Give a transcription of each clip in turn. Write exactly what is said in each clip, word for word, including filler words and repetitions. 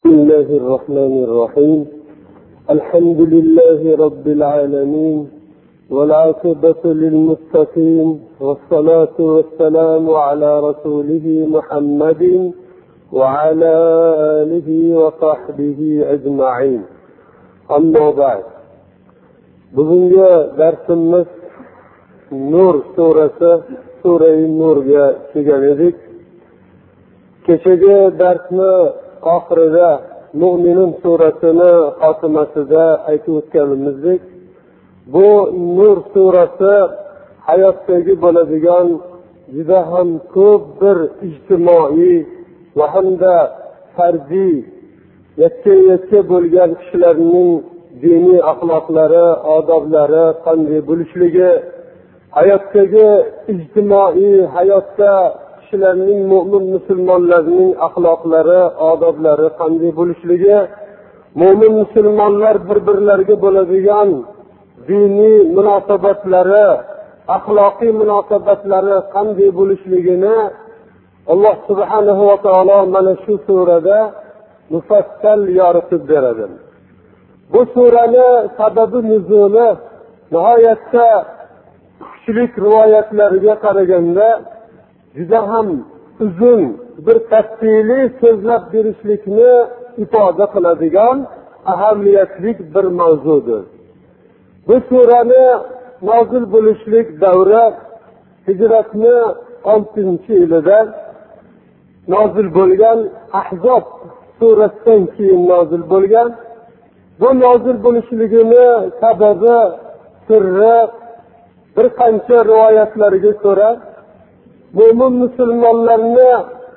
بسم الله الرحمن الرحيم. الحمد لله رب العالمين والعاقبة للمتقين والصلاة والسلام على رسوله محمد وعلى آله وصحبه أجمعين. أما بعد، bugungi darsimiz Nur surasi, Sura-i Nurga kelgan edik. Kechagi darsni oxirida Mu'minun surasini xotimasida aytib o'tganimizdek, bu Nur surasi hayotdagi bo'ladigan juda ham ko'p bir ijtimoiy va hamda fardiy yakka yakka bo'lgan kishilarning diniy axloqlari, odoblari qanday bo'lishligi, hayotdagi ijtimoiy hayotda kishilarning, mo'min musulmonlarning axloqlari, odoblari qanday bo'lishligi, mo'min musulmonlar bir-birlariga bo'ladigan diniy munosabatlari, axloqiy munosabatlari qanday bo'lishligini Alloh subhanahu va taolo mana shu surada mufassal yoritib beradi. Bu surani sababi nuzuli nihoyatda kuchli rivoyatlarga qaraganda juda ham uzun bir tafsiliy so'zlab berishlikni ifoda qiladigan ahamiyatli bir mavzudir. Bu surani nozil bo'lishlik davri hijratni oltinchi yilida nozil bo'lgan, Ahzob surasidan keyin nozil bo'lgan. Bu nozil bo'lishligini sababi, sirri bir qancha rivoyatlarga ko'ra mo'min musulmonlarni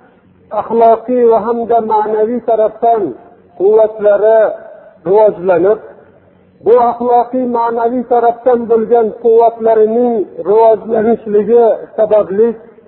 axloqiy va hamda ma'naviy tarafdan quvvatlari rivojlanib, bu axloqiy ma'naviy tarafdan bo'lgan quvvatlarining rivojlanishligi sababli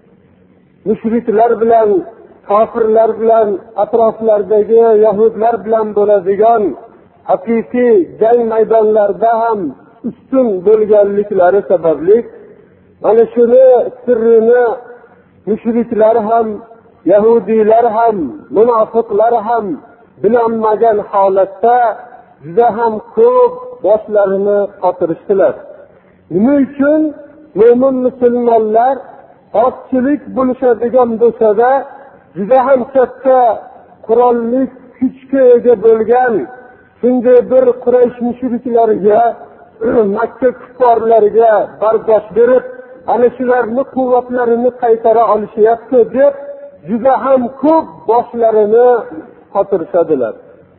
mushriklar bilan, kofirlar bilan, atroflardagi yahudlar bilan bo'ladigan haqiqiy jang maydonlarida ham ustun bo'lganliklari sababli mana shuni sirrini mushriklar ham, yahudiylar ham, munofiqlar ham bilolmagan holatda juda ham ko'p boshlarini qotirishdilar. Nima uchun? Mo'min musulmonlar ozchilik bo'lishadigan bo'lsa-da, juda ham katta qurolli kuchga ega bo'lgan shunday bir Quraysh mushriklariga, Makka kuffarlariga bardosh berib, ana shularni quvvatlarini qaytara olishyapti deb juda ham ko'p boshlarini qotirishadilar.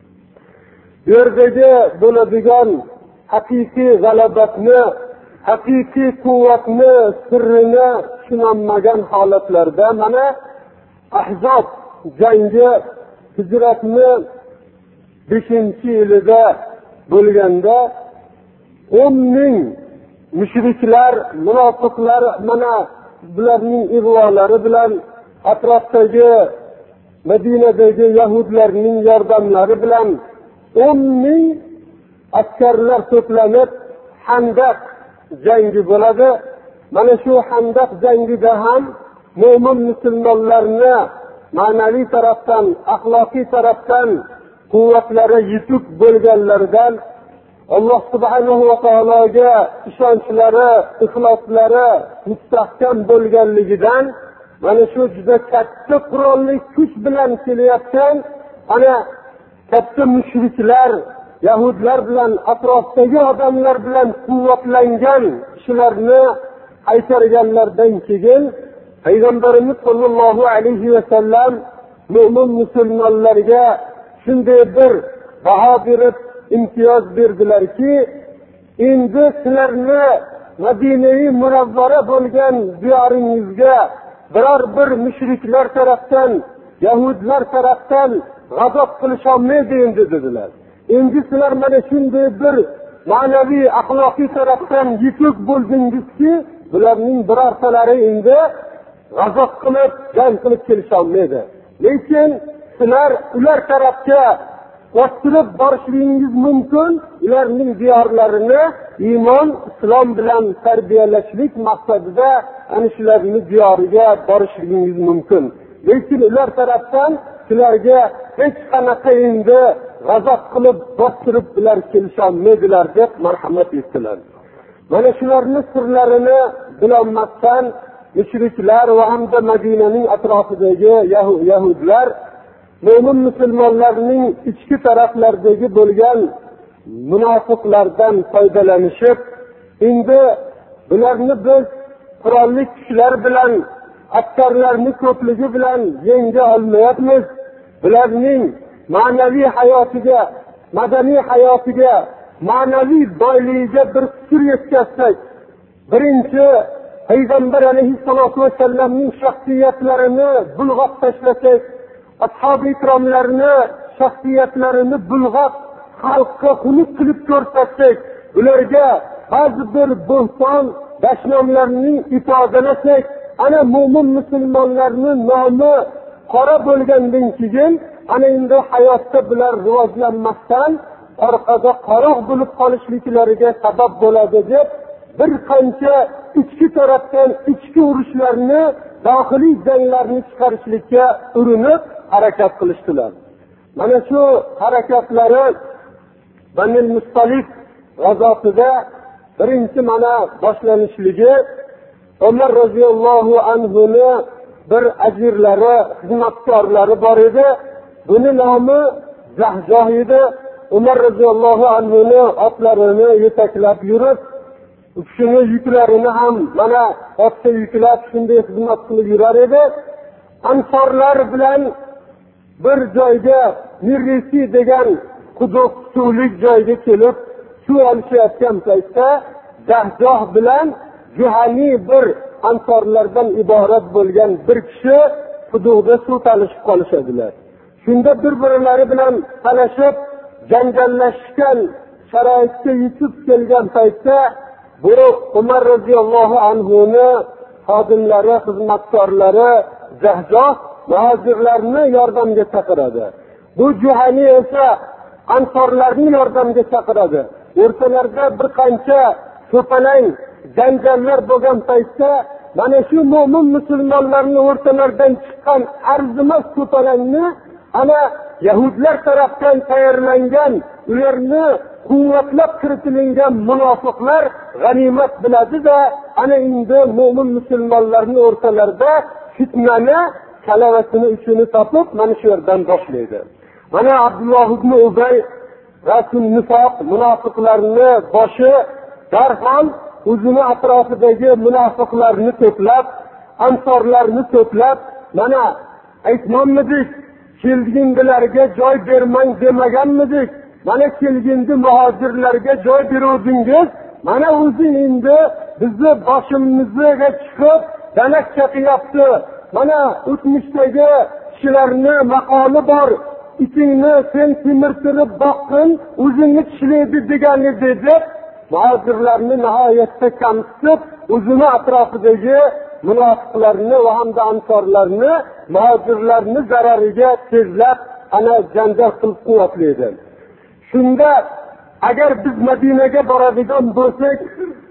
Bu yerdagi bo'ladigan haqiqiy g'alabatni, haqiqiy quvvatni, sirrini tushunolmagan holatlarda mana Ahzob jangi hijratni beshinchi yilida bo'lganda o'n ming mushriklar, munofiqlar mana bularning ig'volari bilan, atrofdagi Madinadagi yahudlarning yordamlari bilan o'n ming askarlar to'planib Handaq jangi bo'ladi. Mana shu Handaq jangida ham mo'min musulmonlarni ma'naviy tarafdan, axloqiy tarafdan quvvatlari yetuk bo'lganlardan, Alloh subhanahu va taologa ishonchlari, ixloslari mustahkam bo'lganligidan mana shu juda katta qurolli kuch bilan kelayotgan ana katta mushriklar, yahudlar bilan, atrofdagi odamlar bilan quvvatlangan kishilarni qaytarganlardan keyin Payg'ambarimiz sollallohu alayhi va sallam mo'min musulmonlarga shunday bir baho berib, imtiyoz berdilarki, endi sizlarni Madina-i Munavvara bo'lgan diyoringizga biror bir mushriklar tarafdan, yahudlar tarafdan g'azab qilisholmaydi endi dedilar. Endi sizlar mana shunday bir ma'naviy, axloqiy tarafdan yetuk bo'ldingizki, bularning birortalari endi g'azab qilib, jang qilib kelisholmaydi. Lekin sizlar ular tarafga bostirib borishligingiz mumkin, ularning diyorlarini iymon, islom bilan tarbiyalashlik maqsadida ana shularning diyoriga borishligingiz mumkin. lekin ular tarafdan sizlarga hech qanaqa endi g'azab qilib bostirib ular kelisholmaydilar deb marhamat etdilar. Mana shularning sirlarini bilolmasdan mushriklar va hamda Madinaning atrofidagi yahudlar mo'min musulmonlarning ichki taraflaridagi bo'lgan munofiqlardan foydalanishib, endi bularni biz qurolli kuchlar bilan, askarlarning ko'pligi bilan yenga olmayapmiz. Bularning ma'naviy hayotiga, madaniy hayotiga, ma'naviy boyligiga bir putur yetkazsak, birinchi Payg'ambar alayhissalatu vasallamning shaxsiyatlarini bulg'ab tashlasak, ashab-i ikromlarni shaxsiyatlarini bulg'ab xalqqa xunuk qilib ko'rsatsak, ularga ba'zi bir bo'hton dashnomlarning ifodalasak, ana mo'min musulmonlarning nomi qora bo'lgandan keyin ana endi hayotda bular rivojlanmasdan orqada qaroq bo'lib qolishliklariga sabab bo'ladi deb bir qancha ichki tarafdan ichki urushlarni, daxiliy janglarni chiqarishlikka urinib harakat qilishdilar. Mana shu harakatlari Bani Mustalik g'azotida birinchi mana boshlanishligi Umar roziyallohu anhuni bir ajirlari, xizmatkorlari bor edi. Buni nomi Zahjoh edi. Umar roziyallohu anhuni otlarini yetaklab yurib, shuni yuklarini ham mana otga yuklab shunday xizmat qilib yurar edi. Ansorlar bilan bir joyga Mirrisi degan quduq suvlik joyga kelib suv olishayotgan paytda Zahjoh bilan Juhani bir ansorlardan iborat bo'lgan bir kishi quduqda suv talashib qolishadilar. Shunda bir-birlari bilan talashib janjallashgan sharoitga yetib kelgan paytda bu Umar roziyallohu anhuni xodimlari, xizmatkorlari Zahjoh muhojirlarni yordamga chaqiradi. Bu Juhani esa ansorlarni yordamga chaqiradi. O'rtalarida bir qancha to'palang janjallar bo'lgan paytda mana shu mo'min musulmonlarning o'rtalaridan chiqqan arzimas to'palangni ana yahudlar tarafdan tayyorlangan, ularni quvvatlab kiritilgan munofiqlar g'animat biladi-da, ana endi mo'min musulmonlarning o'rtalarida fitnani, kalavasini uchini topib mana shu yerdan boshlaydi. Mana Abdulloh ibn Ubay rasul nifoq munofiqlarni boshi darhol o'zini atrofidagi munofiqlarni to'plab, ansorlarni to'plab, mana aytmoqmidik, kelgindilarga joy bermang demaganmidik, mana kelgindi muhojirlarga joy beruvdingiz, mana o'zing endi bizni boshimizga chiqib danak chaqiyapti, mana o'tmishdagi kishilarni maqoli bor, ichingni sen timirtirib boqqin, o'zingni tishlaydi degan edi deb muhojirlarni nihoyatda kamsitib, o'zini atrofidagi munofiqlarni va hamda ansorlarni muhojirlarni zarariga tezlab ana janjal qilib quvvatlaydi. Shunda agar biz Madinaga boradigan bo'lsak,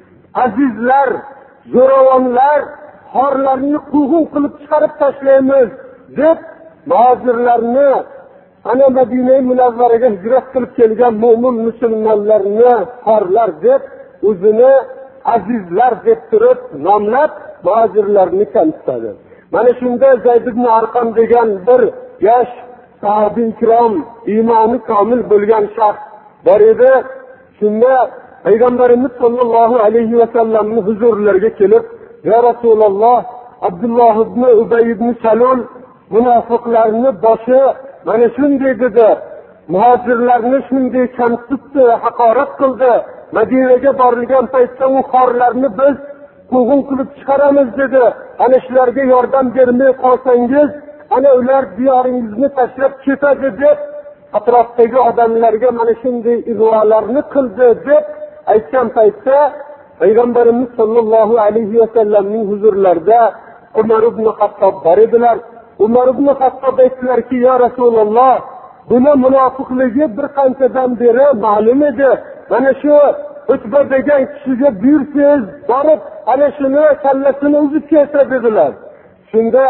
azizlar, zo'ravonlar, xorlarni quvg'in qilib chiqarib tashlaymiz deb muhojirlarni ana Madina Munavvaraga hijrat qilib kelgan mo'min musulmonlarni xorlar deb o'zini azizlar deb turib nomlab muhojirlarni kamsitadi. Mana shunda Zayd ibn Arqam degan bir yosh sahobiy ikrom, iymoni komil bo'lgan shaxs bor edi. Shunda Payg'ambarimiz sollallohu alayhi va sallamning huzurlariga kelib, "Ya Rasululloh, Abdulloh ibn Ubay ibn Salul munofiqlarni boshi mana shunday dedi, muhojirlarni shunday kamsitdi, haqorat qildi. Madinaga borilgan paytda u xorlarni biz quvg'in qilib chiqaramiz dedi. Ana shularga yordam bermay qolsangiz, ana ular diyoringizni tashlab ketadi" deb atrofdagi odamlarga mana shunday ig'volarni qildi deb aytgan paytda Payg'ambarimiz sollallohu alayhi va sallamning huzurlarida Umar ibn Xattob bor edilar. Umar ibn Xattob aytdilarki, "Ya Rasululloh, buni munofiqligi bir qanchadan beri ma'lum edi. Mana shu Utba degan kishiga buyursangiz, borib ana shuni kallasini uzib kelsa" dedilar. Shunda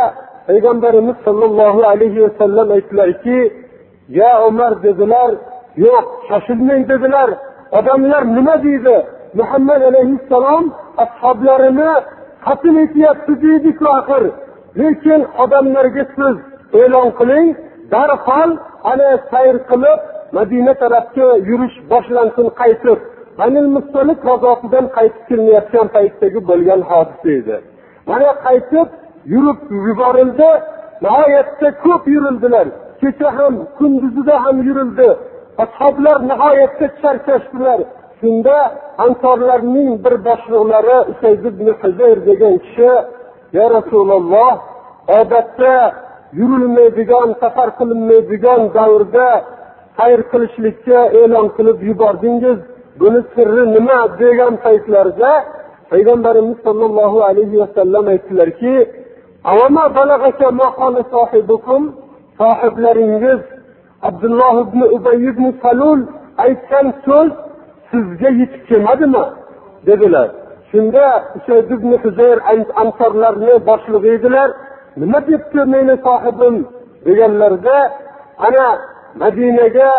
Peygamberimiz sallallohu alayhi ve sellem aytdilarki, ya Ömer dediler, yok şaşırmayın dediler. Adamlar nima deydi? Muhammed aleyhisselam ashablarini qatl etyapti deydi-ku axir. Lekin odamlarga siz e'lon qiling, darhol ana sayr qilib Madina tarafga yurish boshlansin qaytib. Banil Mustalik g'azotidan qaytib kelmayotgan paytdagi bo'lgan hodisa edi. Mana qaytib yurib yuborildi, nihoyatda ko'p yurildilar. Kecha ham, kunduzida ham yurildi. Ashablar nihoyatda charchashdilar. Shunda ansorlarning bir boshliqlari Usayd ibn Huzayr degan kishi, "Ya Rasululloh, odatda yurilmaydigan, safar qilinmaydigan davrda sayr qilishlikka e'lon qilib yubordingiz. Buni sirri nima?" degan paytlarda Peygamberimiz sallallohu alayhi ve sellem aytdilarki, "Avama balagaka ma qala sohibukum?" Sahiblaringiz Abdullah ibn Ubay ibn Salul aytgan so'z sizga yetib kelmadimi? dedilar. Shunda Usayd ibn Huzayr ansorlarni boshlig'i edilar. "Nima debdi meni sohibim?" deganlarda, ana Madinaga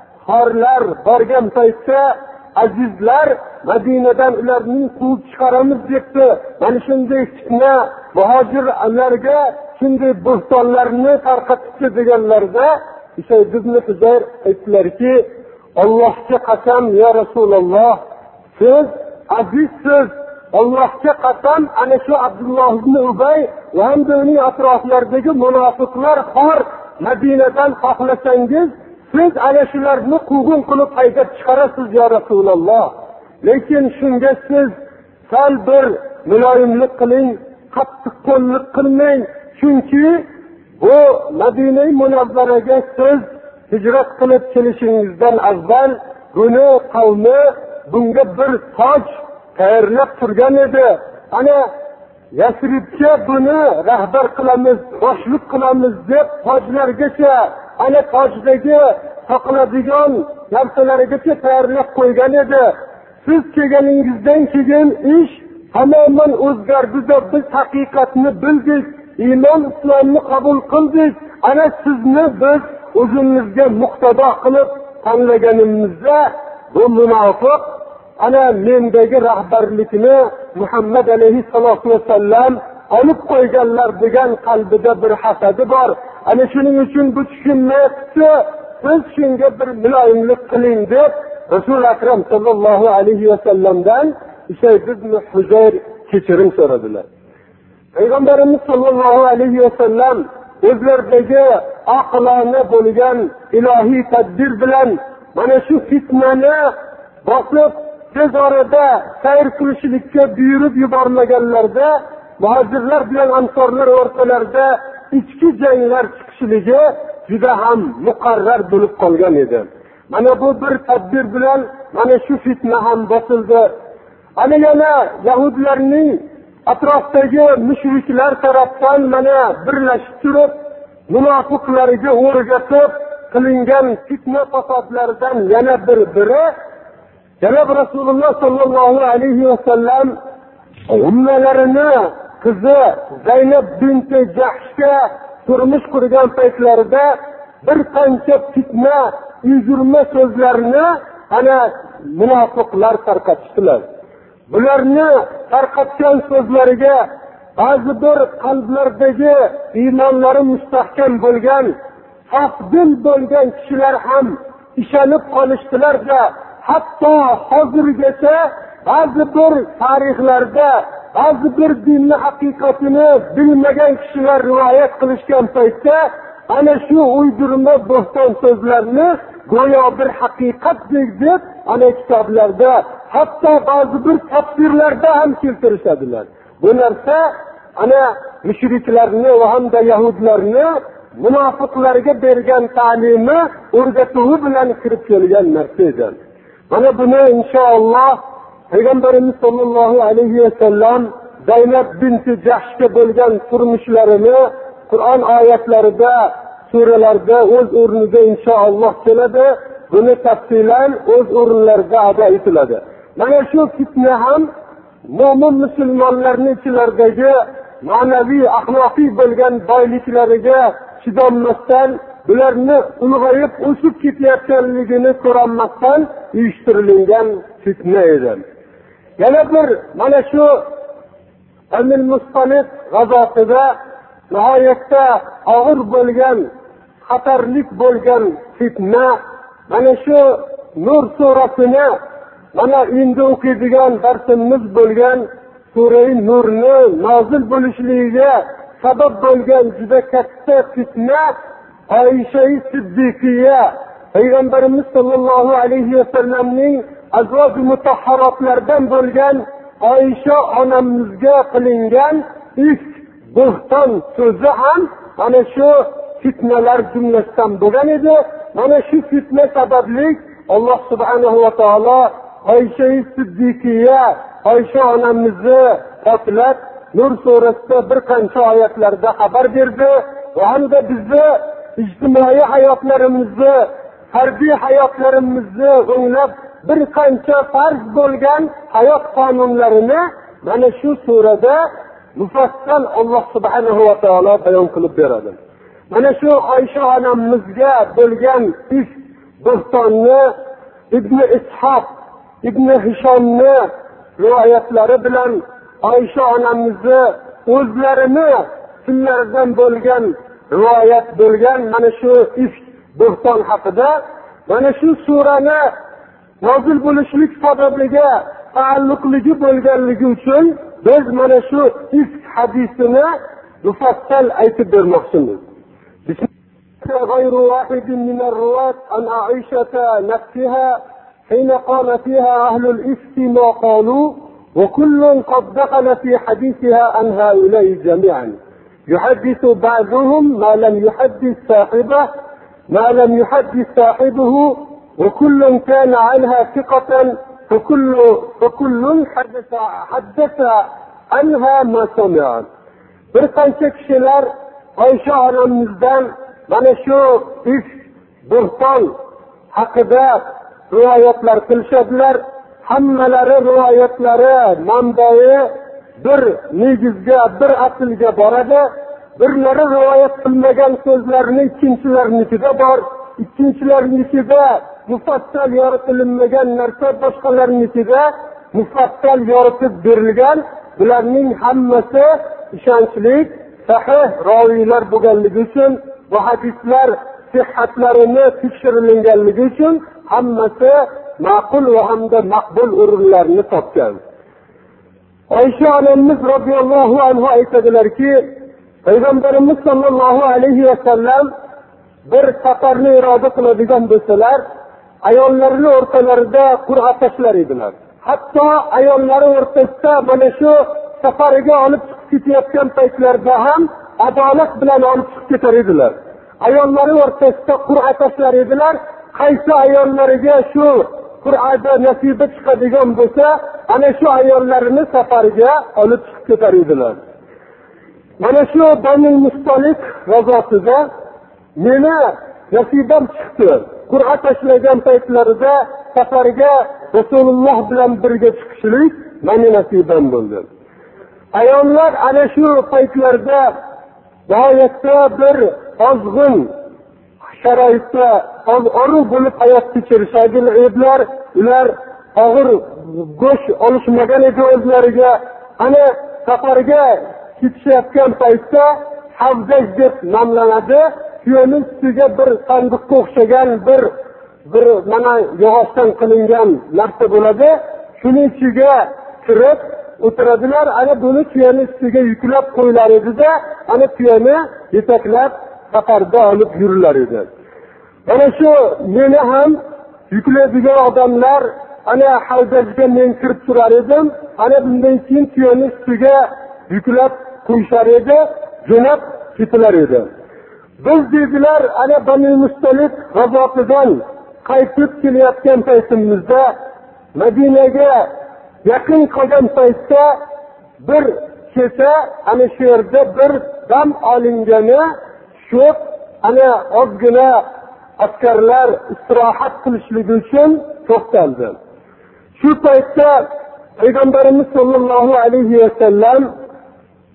xorlar borgan paytda azizlar Madinadan ularning quvib chiqaramiz debdi. Mana shunday fitna muhojirlarga shunday bo'htonlarni tarqatibdi deganlarda Usayd ibn Huzayr aytdilarki, "Allohga qasam ya Rasululloh, siz azizsiz. Allohga qasam ana shu Abdullah ibn Ubay va hamda uning atroflaridagi munofiqlar xor Madinadan xohlasangiz, siz ana shularni quvg'in qilib haydab chiqarasiz ya Rasululloh. Lekin shunga siz sal bir muloyimlik qiling, qattiq qo'llik qilmang. Chunki bu Madina Munavvaraga siz hijrat qilib kelishingizdan avval buni qavmi bunga bir toj tayyorlab turgan edi. Ana Yasribga buni rahbar qilamiz, boshliq qilamiz deb tojlargacha, ana tojdagi saqladigan narsalargacha tayyorlab qo'ygan edi. Siz kelganingizdan keyin ish tamaman o'zgardi deb biz haqiqatni bildik, iymon islomni qabul qildik. Ana sizni biz o'zimizga muqtado qilib tanlaganimizda bu munofiq ana mendagi rahbarlikni Muhammad alayhissalatu vassallam olib qo'yganlar degan qalbida bir hasadi bor. Ana shuning uchun bu tushunmayapti. Siz shunga bir muloyimlik qiling deb Rasul akram sallallohu alayhi vasallamdan Usayd ibn Huzayr kechirim so'radilar. Payg'ambarimiz sallallohu alayhi vasallam o'zlaridagi aqlona bo'lgan ilohiy tadbir bilan mana shu fitnani bosib tez orada sayr qilishlikka buyurib yubormaganlarda muhojirlar bilan ansorlar o'rtalarida ichki janglar chiqishligi juda ham muqarrar bo'lib qolgan edi. Mana bu bir tadbir bilan mana shu fitna ham bosildi. Ana yana Yahudlarning atrofdagi mushriklar tarafdan mana birlashib turib munofiqlarga o'rgatib qilingan fitna fasodlaridan yana bir biri Janob Rasululloh sallallohu alayhi vasallam ummalarini qizi Zaynab bint Jahshga turmush qurgan paytlarida bir qancha fitna, uydirma so'zlarni ana munofiqlar tarqatishdilar. Bularni tarqatgan so'zlariga ba'zi bir qalblardagi iymonlari mustahkam bo'lgan, sofdil bo'lgan kishilar ham ishonib qolishdilar-da, hatto hozirgacha ba'zi bir tarixlarda ba'zi bir dinni haqiqatini bilmagan kishilar rivoyat qilishgan paytda ana shu uydirma bo'hton so'zlarni go'yo bir haqiqat deb ana kitoblarda, hatto ba'zi bir tafsirlarda ham keltirishadilar. Bu narsa ana mushriklarni va hamda yahudlarni munofiqlarga bergan ta'limi, o'rgatuvi bilan kirib kelgan narsa edi. Mana buni inshaalloh Payg'ambarimiz sollallohu alayhi vasallam Zaynab bint Jahshga bo'lgan turmushlarini Qur'on oyatlarida, suralarda o'z o'rnida inshaalloh keladi. Buni tafsilan o'z o'rinlarida ado etiladi. Mana shu fitna ham mo'min musulmonlarning ichilaridagi ma'naviy axloqiy bo'lgan boyliklariga chidolmasdan, ularni ulg'ayib o'sib ketayotganligini ko'rolmasdan uyushtirilgan fitna edi. Yana bir mana shu Amil Mustalik g'azotida nihoyatda og'ir bo'lgan, xatarlik bo'lgan fitna mana shu Nur surasini mana endi o'qiydigan darsimiz bo'lgan sura-i Nurni nozil bo'lishligiga sabab bo'lgan juda katta fitna Oysha Siddiqiya Payg'ambarimiz sollallohu alayhi vasallamning azvoj mutahharotlardan bo'lgan Oysha onamizga qilingan ilk bo'xton so'zi ham mana shu fitnalar jumlasidan bo'lgan edi. Mana shu fitna sababli Alloh subhanahu va taolo Oysha Siddiqiya Oysha onamizni qotlab Nur surasida bir qancha oyatlarda xabar berdi va hamda bizni ijtimoiy hayotlarimizni, harbiy hayotlarimizni o'nglab bir qancha farz bo'lgan hayot qonunlarini mana shu surada mufassal Alloh subhanahu va taolo bayon qilib beradi. Mana shu Oysha onamizga bo'lgan ilk bo'xtonni Ibn Ishoq, Ibn Hishomni rivoyatlari bilan Oysha onamizni o'zlarini tillaridan bo'lgan rivoyat bo'lgan mana shu ilk bo'xton haqida mana shu surani nozil bo'lishlik sababiga taalluqligi bo'lganligi uchun biz mana shu ilk hadisini mufassal aytib bermoqchimiz. غير واحد من الرواة عن عائشة نفسها حين قال فيها أهل الإفك ما قالوا وكل قد دخل في حديثها عن هؤلاء جميعا يحدث بعضهم ما لم يحدث صاحبه ما لم يحدث صاحبه وكل كان عنها ثقة فكل فكل حدث حدث عنها ما سمع. Bir qancha kishilar Oysha onamizdan mana shu ilk bo'xton haqida rivoyatlar qilishadilar. Hammalari rivoyatlari manbai bir negizga, bir aslga boradi. Birlari rivoyat qilmagan so'zlarni ikkinchilarnikida bor, ikkinchilarnikida mufassal yoritilmagan narsa boshqalarnikida mufassal yoritib berilgan. Bularning hammasi ishonchli, sahih roviylar bo'lganligi uchun bu hadislar sihhatlarini tekshirilganligi uchun hammasi ma'qul va hamda maqbul o'rinlarni topgan. Oysha onamiz radhiyallohu anha aytadilarki, Payg'ambarimiz sollallohu alayhi vasallam bir safarni iroda qiladigan bo'lsalar, ayollarning o'rtalarida qur'a tashlar edilar. Hatto ayollari o'rtasida mana shu safariga olib chiqib ketayotgan paytlarda ham adolat bilan olib chiqib ketar edilar. Ayollari o'rtasida qur'a tashlar edilar. Qaysi ayollariga shu qur'ada nasiba chiqadigan bo'lsa, ana shu ayollarini safariga olib chiqib ketar edilar. Mana shu Banu Mustalik g'azotida meni nasibam chiqdi. Qur'a tashlagan paytlarida safarga Rasululloh bilan birga chiqishlik meni nasibam bo'ldi. Ayollar ana shu paytlarda nihoyatda bir ozg'in sharoitda og'ir bo'lib hayot kechirishadilar. Ular og'ir go'sht olishmagan edi o'zlariga. Ana safarga ketishayotgan paytda havzaj deb nomlanadi. Tuyaning ustiga bir sandiqqa o'xshagan bir bir mana yog'ochdan qilingan narsa bo'ladi. Shuning ichiga kirib o'tiradilar. Ana buni tuyaning ustiga yuklab qo'yilar edi-da, ana tuyani yetaklab safarda olib yurilar edi. Mana shu meni ham yuklaydigan odamlar ana havzajga men kirib turar edim. Ana bundan keyin tuyaning ustiga yuklab qo'yishar edi, jo'nab ketilar edi. Biz dedilar, ana Banu Mustalik g'azotidan qaytib kelayotgan paytimizda Madinaga yaqin qolgan paytda bir kecha ana shu yerda bir dam olingani shu ana ozgina askarlar istirohat qilishligi uchun to'xtaldi. Shu paytda Payg'ambarimiz sollallohu alayhi vasallam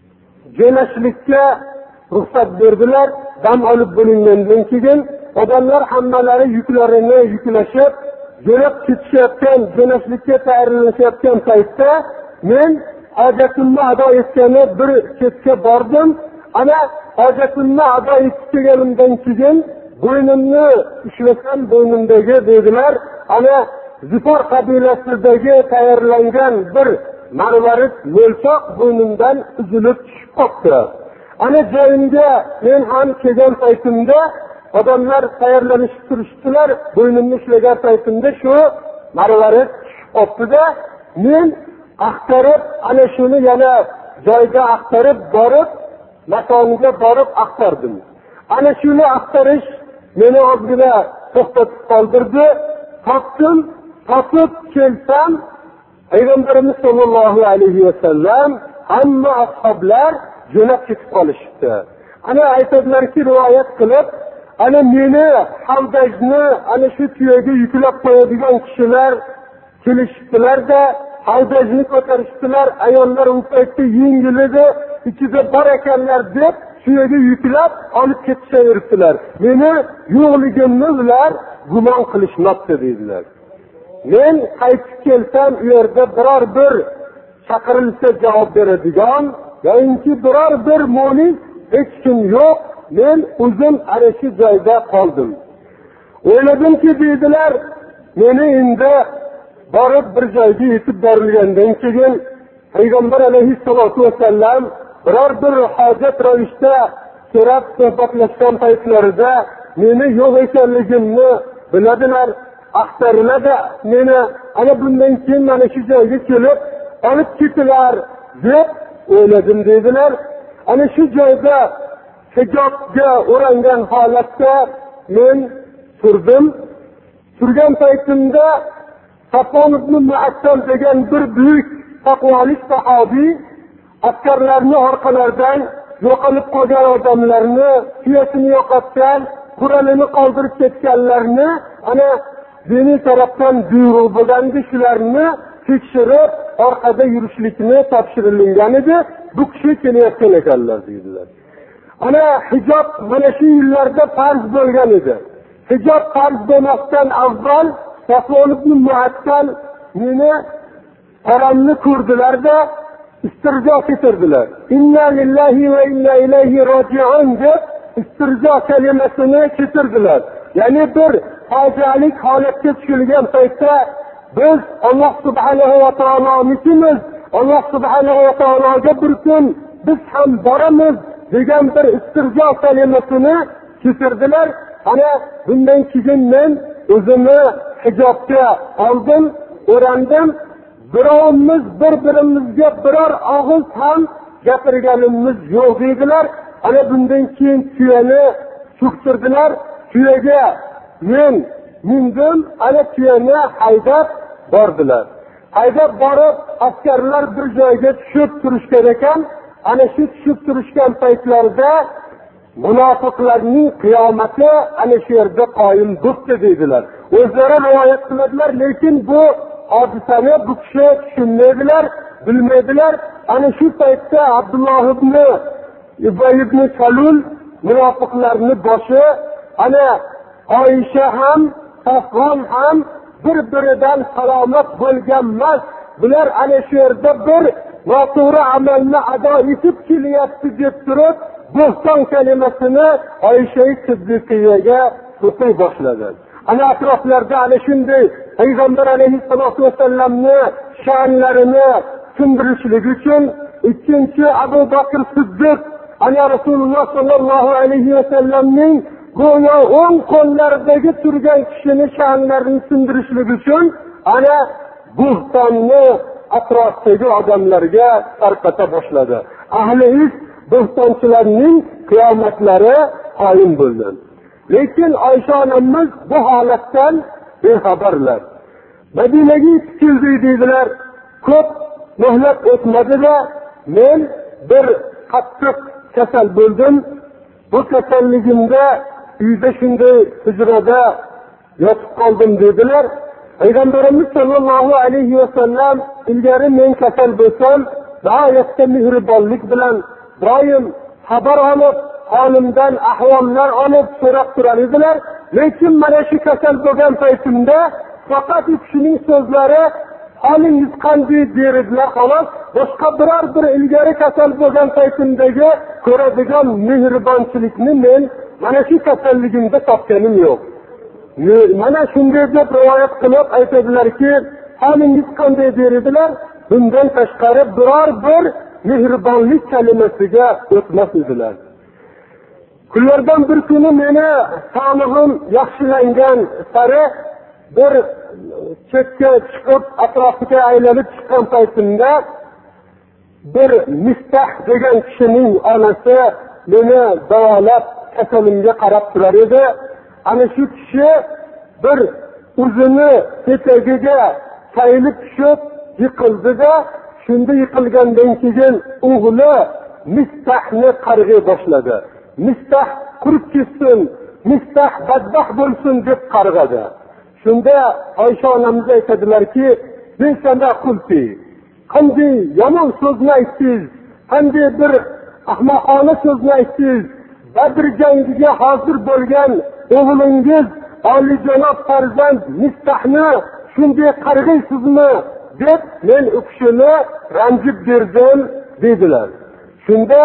jo'nashlikka ruxsat berdilar. Dam olib bo'lingandan keyin odamlar hammalari yuklarini yuklashib jo'nab ketishayotgan, jo'nashlikka tayyorlanishayotgan paytda men hojatimni ado etgani bir chetga bordim. Ana hojatimni ado etib kelganimdan keyin bo'ynimni ushlasam, bo'ynimdagi dedilar, ana Zifor qabilasidagi tayyorlangan bir marvarid mo'lchoq bo'ynimdan uzilib tushib qoldi. Ana joyimga men ham kelgan paytimda odamlar tayyorlanishib turishdilar. Bo'ynimni ushlagan paytimda shu marvarid tushib qoldi-da, men axtarib, ana shuni yana joyga axtarib borib, makoniga borib axtardim. Ana shuni axtarish meni ozgina to'xtatib qoldirdi. Topdim, topib kelsam, Payg'ambarimiz sollallohu alayhi vasallam hamma ashoblar jo'nab ketib qolishdi. Ana aytadilarki, rivoyat qilib, ana meni havdajni ana shu tuyaga yuklab qo'yadigan kishilar kelishdilar-da, havdajni ko'tarishdilar. Ayollar u paytda yengil edi, ichida bor ekanlar deb tuyaga yuklab olib ketishaverdilar. Meni yo'qligimni ular gumon qilishmoqda dedilar. Men qaytib kelsam, u yerda biror bir chaqirilsa javob beradigan yoki biror bir mo'min hech kim yo'q. Men o'zim ana shu joyda qoldim. O'yladimki dedilar, meni endi borib bir joyga yetib borilgandan keyin Payg'ambar alayhissalatu vasallam biror bir hojat ravishda so'rab suhbatlashgan paytlarida meni yo'q ekanligimni biladilar, axtariladi. Meni ana bundan keyin mana shu joyga kelib olib ketilar deb o'yladim dedilar. Ana shu joyda hijobga o'rangan holatda men turdim. Turgan paytimda Safon ibn Mu'attal degan bir buyuk taqvolik sahobiy askarlarni orqalaridan yo'qolib qolgan odamlarni, tuyasini yo'qotgan, Qur'onini qoldirib ketganlarni ana diniy tarafdan buyruq bo'lganda shularni tekshirib orqada yurishlikni topshirilgan edi. Bu kishi kelayotgan ekanlar dedilar. Ana hijob mana shu yillarda farz bo'lgan edi. Hijob farz bo'lmasdan avval Safon ibn Mu'attal meni haramni ko'rdilar-da, istirjo ketirdilar. Inna lillahi va inna ilayhi roji'un deb istirjo kalimasini ketirdilar. Ya'ni bir fojialik holatga tushilgan paytda biz Alloh subhanahu va taolonikimiz, Alloh subhanahu va taologa bir kun biz ham boramiz degan bir istirjo kalimasini ketirdilar. Ana bundan keyin men o'zimni hijobga oldim, o'randim. Birovimiz bir-birimizga biror og'iz ham gapirganimiz yo'q dedilar. Ana bundan keyin tuyani cho'ktirdilar. Tuyaga men mindim, ana tuyani haydab bordilar. Haydab borib, askarlar bir joyga tushib turishgan ekan. Ana shu tushib turishgan paytlarda munofiqlarning qiyomati ana shu yerda qoyim bo'ldi dedilar. O'zlari rivoyat qiladilar, lekin bu hodisani bu kishi tushunmaydilar, bilmaydilar. Ana shu paytda Abdulloh ibn Ubay ibn Salul munofiqlarning boshi, ana Oysha ham, Safon ham bir-biridan salomat bo'lgan emas. Bular ana shu yerda bir noto'g'ri amalni ado etib kelyapti deb turib, bo'ston kalimasini Oysha Siddiqiyaga so'ray boshladi. Ana atroflarda ana shunday Payg'ambar alayhissalatu vasallamni sha'nlarini sindirishlik uchun ikkinchi Abu Bakr Siddiq ana Rasululloh sollallohu alayhi vasallamning go'yo o'ng qo'llaridagi turgan kishini sha'nlarini sindirishlik uchun ana bo'stonni atrofdagi odamlarga tarqata boshladi. Ahli is bo'stonchilarning qiyomatlari qoyim bo'ldi. Lekin Oysha onamiz bu holatdan bexabarlar. Madinaga keldi dedilar. Ko'p muhlat o'tmadi-da, men bir qattiq kasal bo'ldim. Bu kasalligimda uyda shunday hujrada yotib qoldim dedilar. Payg'ambarimiz sollallohu alayhi vasallam ilgari men kasal bo'lsam, nihoyatda mehribonlik bilan doim xabar olib, holimdan ahvollar olib so'rab turar edilar. Lekin mana shu kasal bo'lgan paytimda faqat u kishining so'zlari holingiz qanday derdilar xolos. Boshqa biror bir ilgari kasal bo'lgan paytimdagi ko'radigan mehribonchilikni men mana shu kasalligimda topganim yo'q. Mana shunday deb rivoyat qilib aytadilarki, holingiz qanday derdilar? Bundan tashqari biror bir mehribonlik kalimasiga o'tmas edilar. Kunlardan bir kuni meni sog'lig'im yaxshilangan sari bir chetga chiqib atrofiga aylanib chiqqan paytimda bir Mistah degan kishining onasi meni davolab kasalimga qarab turar edi. Ana shu kishi bir o'zini ketagiga sayilib tushib yiqildi-da, shunda yiqilgandan keyin o'g'li Mistahni qarg'ay boshladi. Mistah qurib ketsin, Mistah badbaxt bo'lsin deb qarg'adi. Shunda Oysha onamiz aytadilarki, "Besanda qulti, qanday yomon so'zni aytdingiz, qanday bir ahmoqona so'zni aytdingiz. Badr jangiga hozir bo'lgan o'g'lingiz, oliyjanob farzand Mistahni shunday qarg'aysizmi?" deb men u kishini ranjib berdim dedilar. Shunda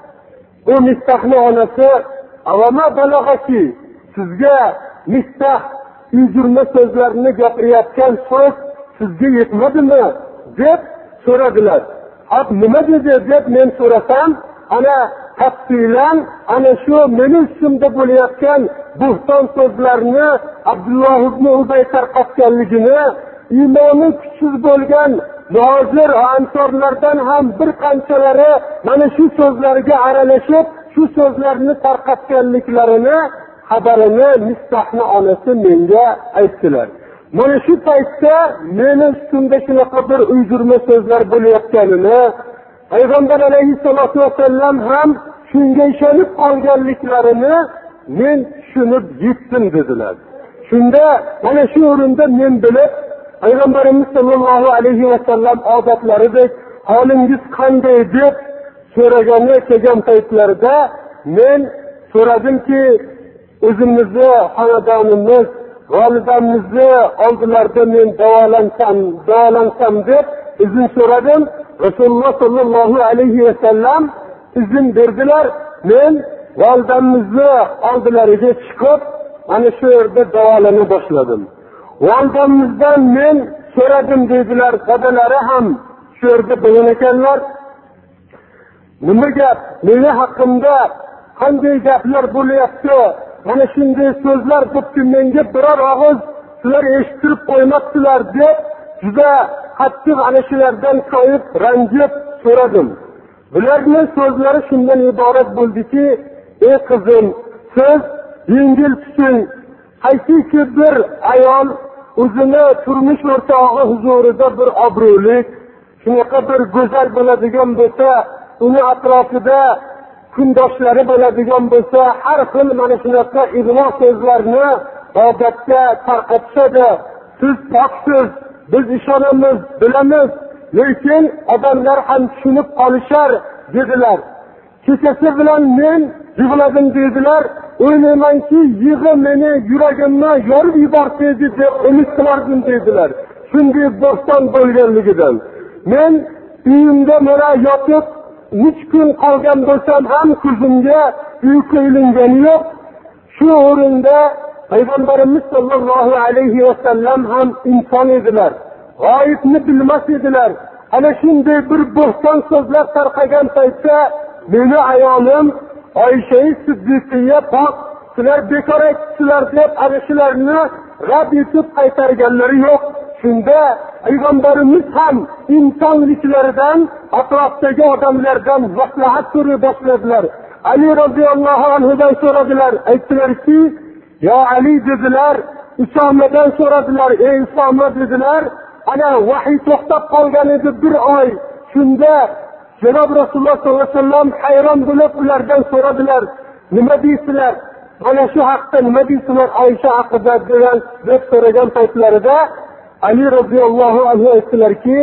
bu Mistahni onasi, "Avama balag'aki, sizga Mistah uyjurma so'zlarni gapirayotgan so'z sizga yetmadimi?" deb so'radilar. "Hop, nima dedi?" deb men so'rasam, ana tafsilan ana shu mening ishimda bo'layotgan buhton so'zlarni Abdulloh ibn Ubay tarqatganligini, iymoni kuchsiz bo'lgan muhojir ansorlardan ham bir qanchalari mana shu so'zlarga aralashib, shu so'zlarni tarqatganliklarini xabarini Mistahni onasi menga aytdilar. Mana shu paytda meni ustimda shunaqa bir uydirma so'zlar bo'layotganini, Payg'ambar alayhissalatu vasallam ham shunga ishonib qolganliklarini men tushunib yetdim dedilar. Shunda mana shu o'rinda men bilib, Payg'ambarimiz sollallohu alayhi vasallam odatlaridek holingiz qanday deb so'ragani kelgan paytlarida men so'radimki, o'zimizni xonadonimiz, volidamizni oldilarida men davolansam, davolansam deb izn so'radim. Rasululloh sollallohu alayhi vasallam izn berdilar. Men volidamizni oldilariga chiqib, ana shu yerda davolana boshladim. Volidamizdan men so'radim dedilar, dadalari ham shu yerda bo'lgan ekanlar. Nima gap? Meni haqimda qanday gaplar bo'lyapti? Mana shunday so'zlar bo'pti, menga biror og'iz sizlar eshittirib qo'ymabsizlar deb juda qattiq ana shulardan koyib, ranjib so'radim. Bularning so'zlari shundan iborat bo'ldiki, ey qizim, siz yengil tuting. Qaysiki bir ayol o'zini turmush o'rtog'i huzurida bir obro'lik, shunaqa bir go'zal bo'ladigan bo'lsa, uni atrofida kundoshlari bo'ladigan bo'lsa, har xil mana shunaqa ig'vo so'zlarni odatda tarqatishadi. Siz poksiz, biz ishonamiz, bilamiz, lekin odamlar ham tushunib qolishar dedilar. Kechasi bilan men yig'ladim dedilar. O'ylaymanki, yig'i meni yuragimni yorib yuborsaydi deb umid qilardim dedilar. Shunday bo'ston bo'lganligidan. Men uyimda mana yotib uch kun qolgan bo'lsam ham ko'zimga uyqu ilingani yo'q. Shu o'rinda Payg'ambarimiz sollallohu alayhi vasallam ham inson edilar. G'oyibni bilmas edilar. Ana shunday bir bo'ston so'zlar tarqagan paytda meni ayolim Oysha Siddiqiyya pok sizlar bekor aytdinglar deb ana shularni rad etib qaytarganlari yo'q. Shunda Payg'ambarimiz ham insonliklaridan, atrofdagi odamlardan maslahat so'ray boshladilar. Ali roziyallohu anhudan so'radilar, aytdilarki, "Ya Ali" dedilar, Usomadan so'radilar, "Ey Usoma" dedilar, ana vahiy to'xtab qolgan edi bir oy. Shunda Janob Rasululloh sollallohu alayhi vasallam hayron bo'lib ulardan so'radilar, "Nima deysizlar? Mana shu haqda nima deysizlar Oysha haqida?" degan deb so'ragan paytlarida Ali roziyallohu anhu aytdilarki,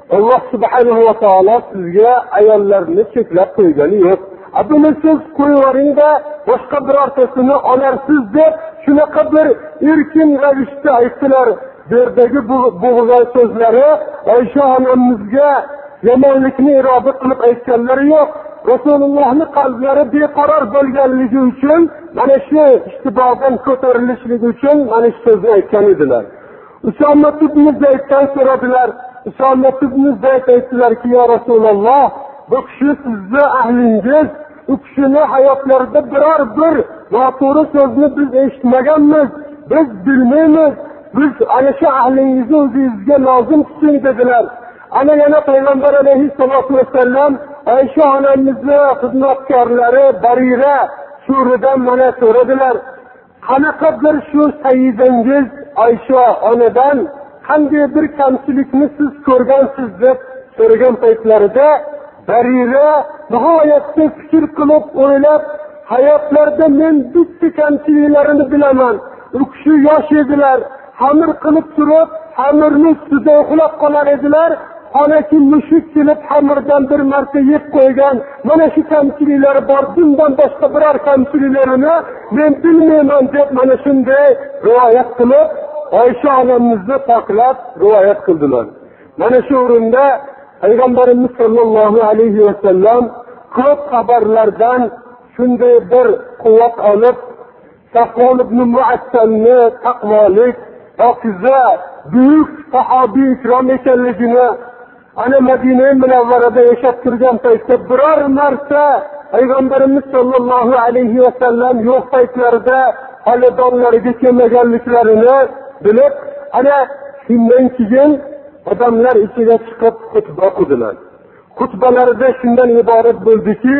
Alloh subhanahu va taolo sizga ayollarni cheklab qo'ygani yo'q. Buni siz qo'yvaringda boshqa birortasini olarsiz deb shunaqa bir erkin ravishda aytdilar. Bu yerdagi bo'g'izay so'zlari Oysha onamizga yomonlikni iroda qilib aytganlari yo'q. Rasulullohning qalblari beqaror bo'lganligi uchun, mana shu ishtibodan ko'tarilishligi uchun mana shu so'zni aytgan edilar. Usama ibn Zayddan so'radilar. Usama ibn Zayd aytdilarki, ya Rasululloh, bu kishi sizni ahlingiz, u kishini hayotlarida biror bir noto'g'ri so'zni biz eshitmaganmiz, biz bilmaymiz. Biz ana shu ahlingizni o'zingizga lozim tuting dedilar. Ana yana payg'ambar alayhissalatu vassalam Oysha onamizni xizmatkorlari Barira suridan mana so'radilar. Qanaqadir shu sayyidangiz Oysha onadan qanday bir kamchilikni siz ko'rgansiz deb so'ragan paytlarida Barira nihoyatda fikr qilib o'ylab, hayotlarida men bitta kamchiliklarini bilaman. U kishi yosh edilar, xamir qilib turib, xamirni ustida uxlab qolar edilar. Xonaki mushuk kelib xamirdan bir marta yeb qo'ygan. Mana shu kamchiliklari bor, bundan boshqa biror kamchiliklarini men bilmayman deb mana shunday rivoyat qilib, Oysha onamizni poklab rivoyat qildilar. Mana shu o'rinda Payg'ambarimiz sollallohu alayhi va sallam ko'p xabarlardan shunday bir quvvat olib, Safvon ibn Mu'attalni taqvolik, pokiza, buyuk sahobiy ikrom ekanligini ana Madina munavvarada yashab turgan paytda biror marta Payg'ambarimiz sollallohu alayhi va sallam yo'q paytlarida hali donlariga kelmaganliklarini bilib, ana shundan keyin odamlar ichiga chiqib xutba o'qidilar. Xutbalarida shundan iborat bo'ldiki,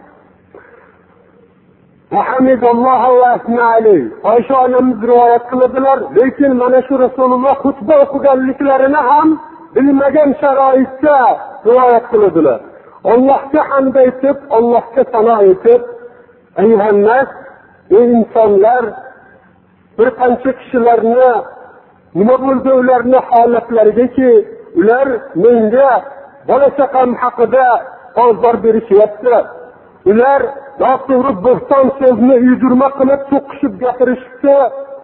Muhammadalloh va asna alayhi. Oysha onamiz rivoyat qildilar, lekin mana shu Rasululloh xutba o'qiganliklarini ham bilmagan sharoitda rivoyat qildilar. Allohga hamd aytib, Allohga sano aytib, ayhannas, ey insonlar, bir qancha kishilarni nima bo'ldi ularni holatlariga-ki, ular menga bola chaqam haqida ozor berishyapti. Ular noto'g'ri bo'xton so'zni uydirma qilib to'qishib gapirishdi.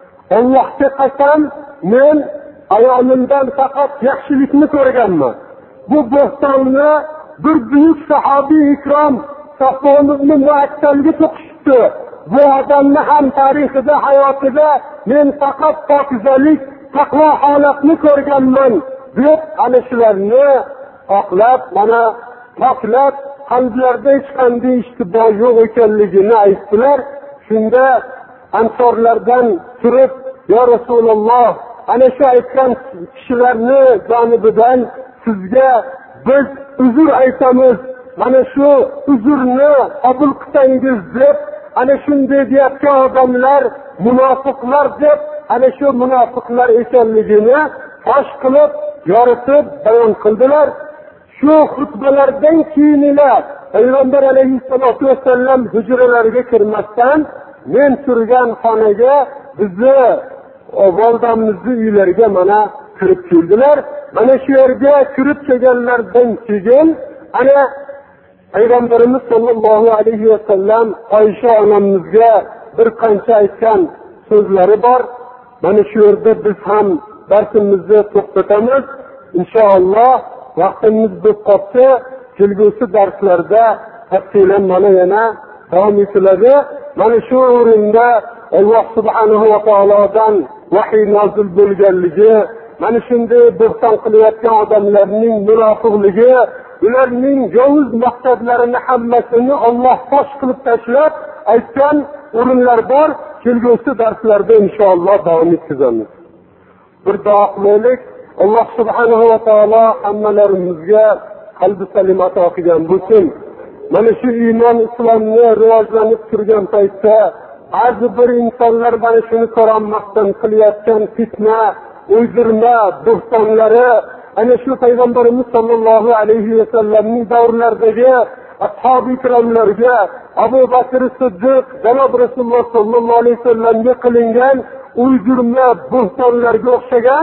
Allohga qasam, men ayolimdan faqat yaxshilikni ko'rganman. Bu bo'xtonni bir buyuk sahobiy ikrom Safvon ibn Mu'attalga to'qishdi. Bu odamni ham tarixida, hayotida men faqat pokizalik, taqvo holatni ko'rganman deb ana shularni oqlab, mana poklab, qalblarida hech qanday ishtibo yo'q ekanligini aytdilar. Shunda ansorlardan turib, ya Rasululloh, ana shu aytgan kishilarni jonibidan sizga biz uzr aytamiz. Mana shu uzrni qabul qilsangiz deb ana shunday deyotgan odamlar munofiqlar deb ana shu munofiqlar ekanligini fosh qilib, yoritib bayon qildilar. Shu xutbalardan keyinlar Payg'ambar alayhissalatu vassallam hujralariga kirmasdan men turgan xonaga bizni validamizning uylariga mana kirib keldilar. Mana shu yerga kirib kelganlardan keyin ana Payg'ambarimiz sollallohu alayhi va sallam Oysha onamizga bir qancha aytgan so'zlari bor. Mana shu yerda biz ham darsimizni to'xtatamiz. Inshaalloh vaqtimiz bo'lib qolsa, kelgusi darslarda tafsilan mana yana davom etiladi. Mana shu o'rinda Alloh subhanahu va taolodan vahiy nozil bo'lganligi, mana shunday bo'xton qilayotgan odamlarning munofiqligi, ularning yovuz maqsadlarini hammasini Alloh fosh qilib tashlab aytgan o'rinlar bor. Kelgusi darslarda inshaalloh davom ettiramiz. Bir duo qilaylik. Alloh subhanahu va taolo hammalarimizga qalbi salim ato qilgan bo'lsin. Mana shu iymon islomni rivojlanib turgan paytda ba'zi bir insonlar mana shuni ko'rolmasdan qilayotgan fitna, uydirma, bo'xtonlari ana shu payg'ambarimiz sollallohu alayhi va sallamning davrlaridagi ashabi ikromlarga, Abu Bakr Siddiq, janob Rasululloh sollallohu alayhi va sallamga qilingan uydirma bo'xtonlarga o'xshagan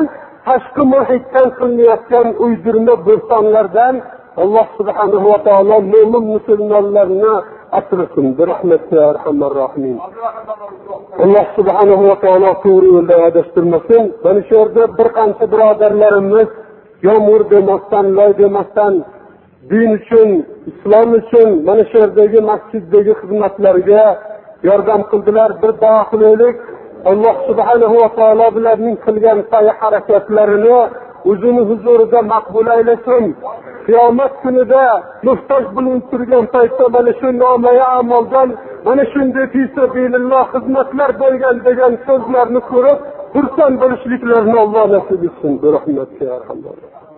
tashqi muhitdan qilinayotgan uydirma bo'stonlardan Alloh subhanahu va taolo mo'min musulmonlarni asrasin bi rahmatihi ya arhamar rohimin. Alloh subhanahu va taolo to'g'ri yo'lda adashtirmasin. Mana shu yerda bir qancha birodarlarimiz yomg'ir demasdan, loy demasdan din uchun, islom uchun mana shu yerdagi masjiddagi xizmatlarga yordam qildilar. Bir duo qilaylik. Alloh subhanahu va taolo ularning qilgan sa'y harakatlarini o'zini huzurida maqbul aylasin. Qiyomat kunida muhtoj bo'lib turgan paytda mana shu nomaya amaldan mana shunday fisabililloh xizmatlar bo'lgan degan so'zlarni ko'rib xursand bo'lishliklarini Alloh nasib etsin. Rahmat ya rahmat.